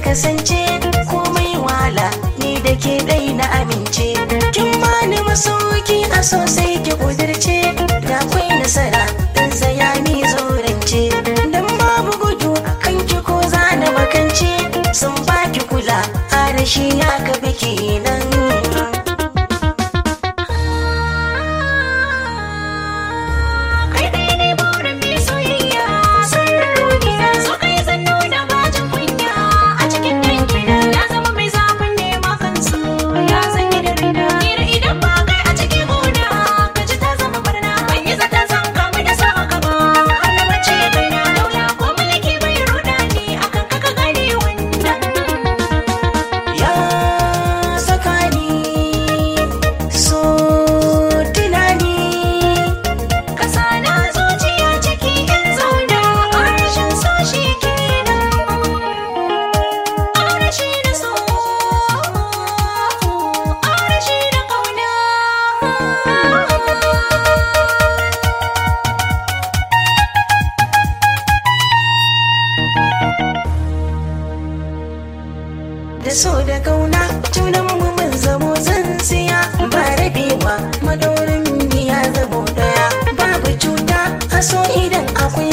kasance komai wala ni da ke dai na amince kin bani masauki a sosai ki kudirce da kwai nasara dan saya ni zorance dan babu gudu akan ki ko zana bakance sun baki kula a rashi ya ka biki nan da so da kauna junanmu mun zamo tsintsiya ba rabewa madorin ya zamo daya babu cuta a so idan akwai